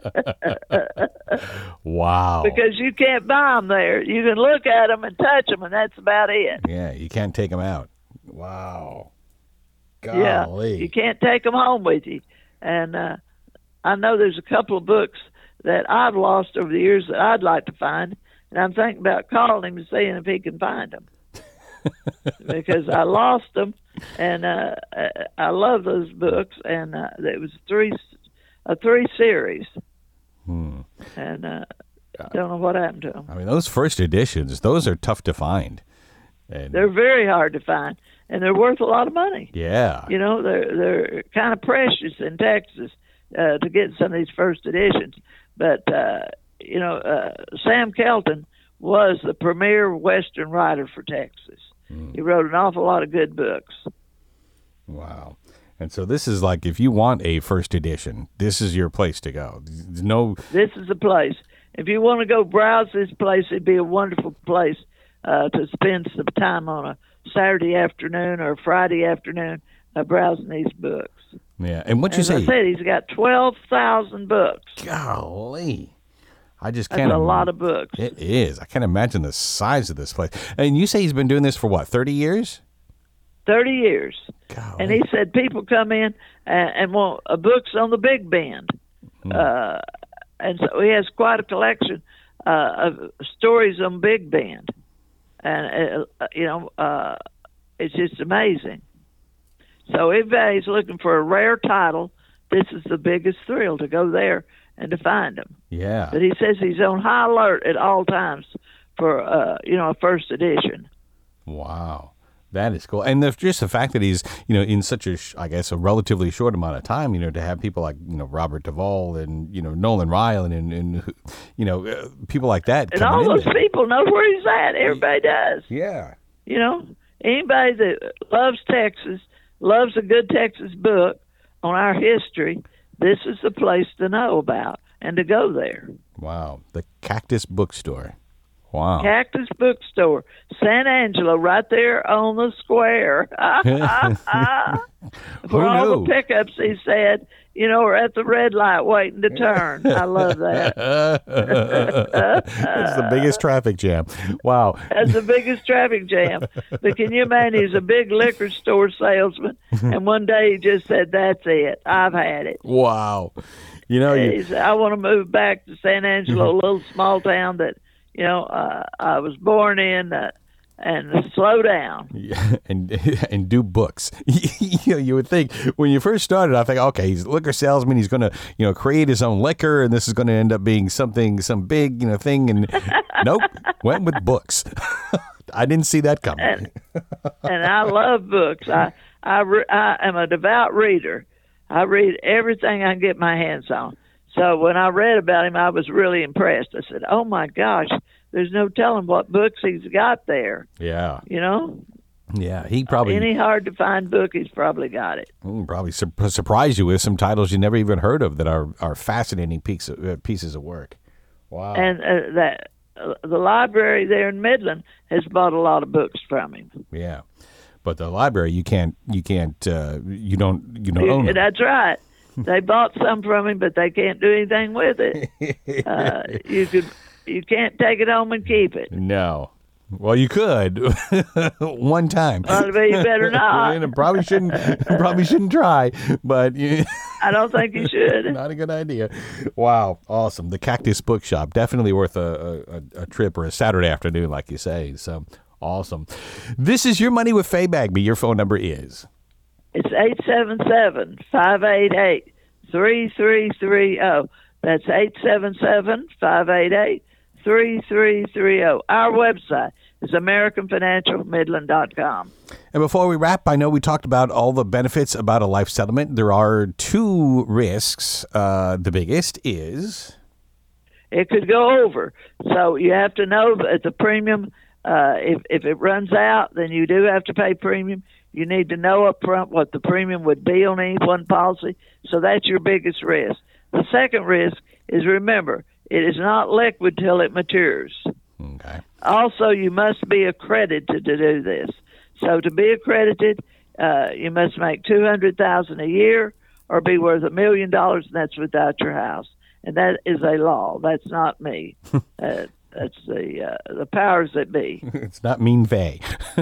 Speaker 2: Wow.
Speaker 1: Because you can't buy them there. You can look at them and touch them, and that's about it.
Speaker 2: Yeah, you can't take them out. Wow. Golly.
Speaker 1: Yeah, you can't take them home with you. And I know there's a couple of books that I've lost over the years that I'd like to find, and I'm thinking about calling him and seeing if he can find them. Because I lost them, and I love those books, and it was a three series. And don't know what happened to them.
Speaker 2: I mean, those first editions, those are tough to find. And
Speaker 1: they're very hard to find, and they're worth a lot of money.
Speaker 2: Yeah.
Speaker 1: They're kind of precious in Texas to get some of these first editions. But, Sam Kelton was the premier Western writer for Texas. He wrote an awful lot of good books.
Speaker 2: Wow. And so this is like, if you want a first edition, this is your place to go.
Speaker 1: This is the place. If you want to go browse this place, it'd be a wonderful place to spend some time on a Saturday afternoon or a Friday afternoon browsing these books.
Speaker 2: Yeah, and what you say?
Speaker 1: I said, he's got 12,000 books.
Speaker 2: Golly. I just
Speaker 1: That's
Speaker 2: can't.
Speaker 1: a lot of books.
Speaker 2: It is. I can't imagine the size of this place. And you say he's been doing this for what, 30 years?
Speaker 1: 30 years.
Speaker 2: Golly.
Speaker 1: And he said people come in and want books on the Big Bend. And so he has quite a collection of stories on Big Bend. And, it's just amazing. So if he's looking for a rare title, this is the biggest thrill to go there and to find them.
Speaker 2: Yeah.
Speaker 1: But he says he's on high alert at all times for, a first edition.
Speaker 2: Wow. That is cool. And just the fact that he's, in such a relatively short amount of time, to have people like, Robert Duvall and, Nolan Ryan and people like that.
Speaker 1: And all those people know where he's at. Everybody does.
Speaker 2: Yeah.
Speaker 1: Anybody that loves Texas, loves a good Texas book on our history, this is the place to know about and to go there.
Speaker 2: Wow. The Cactus Bookstore. Wow.
Speaker 1: Cactus Bookstore, San Angelo, right there on the square. For all the pickups, he said, are at the red light waiting to turn. I love that.
Speaker 2: It's the biggest traffic jam. Wow.
Speaker 1: That's the biggest traffic jam. But can you imagine, he's a big liquor store salesman, and one day he just said, that's it. I've had it.
Speaker 2: Wow.
Speaker 1: He said, I want to move back to San Angelo, a little small town that, I was born in, and slow down.
Speaker 2: Yeah, and do books. You would think when you first started, I think, okay, he's a liquor salesman. He's going to, create his own liquor, and this is going to end up being some big, thing. And nope, went with books. I didn't see that coming.
Speaker 1: And I love books. I am a devout reader. I read everything I can get my hands on. So when I read about him, I was really impressed. I said, "Oh my gosh, there's no telling what books he's got there."
Speaker 2: Yeah.
Speaker 1: You know?
Speaker 2: Yeah, he probably
Speaker 1: any hard to find book, he's probably got it.
Speaker 2: Probably surprise you with some titles you never even heard of that are fascinating pieces of work. Wow.
Speaker 1: And the library there in Midland has bought a lot of books from him.
Speaker 2: Yeah, but the library you don't own them.
Speaker 1: That's right. They bought some from him, but they can't do anything with it. You can't take it home and keep it.
Speaker 2: No. Well, you could one time.
Speaker 1: Well, you better not.
Speaker 2: Probably shouldn't try, but
Speaker 1: I don't think you should.
Speaker 2: Not a good idea. Wow, awesome! The Cactus Bookshop, definitely worth a trip or a Saturday afternoon, like you say. So awesome. This is Your Money with Faye Bagby. Your phone number is.
Speaker 1: It's 877-588-3330. That's 877-588-3330. Our website is AmericanFinancialMidland.com.
Speaker 2: And before we wrap, I know we talked about all the benefits about a life settlement. There are two risks. The biggest is
Speaker 1: it could go over. So you have to know that the premium, if it runs out, then you do have to pay premium. You need to know up front what the premium would be on any one policy. So that's your biggest risk. The second risk is, remember, it is not liquid till it matures.
Speaker 2: Okay.
Speaker 1: Also, you must be accredited to do this. So to be accredited, you must make $200,000 a year or be worth $1 million, and that's without your house. And that is a law. That's not me. That's the powers that be.
Speaker 2: It's not mean Faye.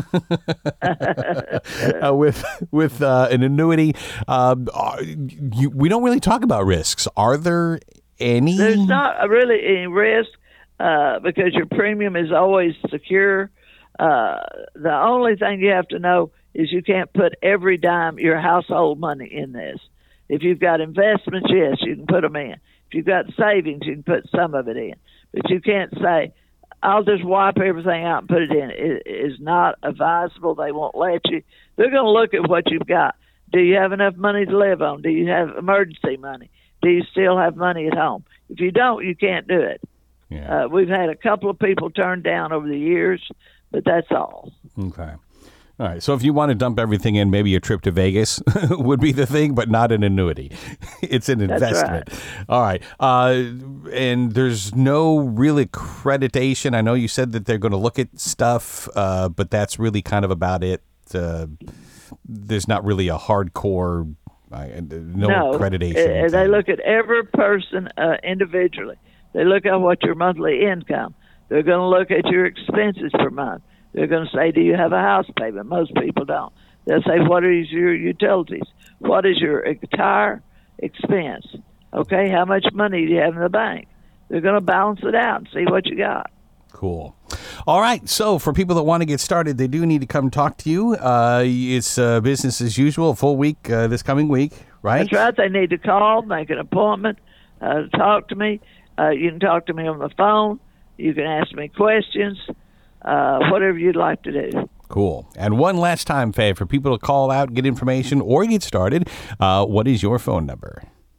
Speaker 2: With an annuity, we don't really talk about risks. Are there any?
Speaker 1: There's not really any risk because your premium is always secure. The only thing you have to know is you can't put every dime your household money in this. If you've got investments, yes, you can put them in. If you've got savings, you can put some of it in. But you can't say, I'll just wipe everything out and put it in. It is not advisable. They won't let you. They're going to look at what you've got. Do you have enough money to live on? Do you have emergency money? Do you still have money at home? If you don't, you can't do it.
Speaker 2: Yeah.
Speaker 1: We've had a couple of people turned down over the years, but that's all.
Speaker 2: Okay. All right. So if you want to dump everything in, maybe a trip to Vegas would be the thing, but not an annuity. It's an investment.
Speaker 1: That's right.
Speaker 2: All right. And there's no real accreditation. I know you said that they're going to look at stuff, but that's really kind of about it. There's not really a hardcore, no accreditation.
Speaker 1: They look at every person individually. They look at what your monthly income. They're going to look at your expenses per month. They're going to say, do you have a house payment? Most people don't. They'll say, what is your utilities? What is your entire expense? Okay, how much money do you have in the bank? They're going to balance it out and see what you got.
Speaker 2: Cool. All right. So for people that want to get started, they do need to come talk to you. It's business as usual, full week this coming week, right?
Speaker 1: That's right. They need to call, make an appointment, talk to me. You can talk to me on the phone. You can ask me questions. Whatever you'd like to do.
Speaker 2: Cool. And one last time, Faye, for people to call out, get information, or get started, what is your phone number?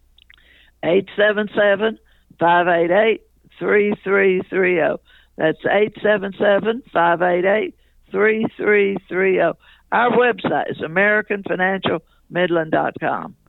Speaker 1: 877-588-3330. That's 877-588-3330. Our website is AmericanFinancialMidland.com.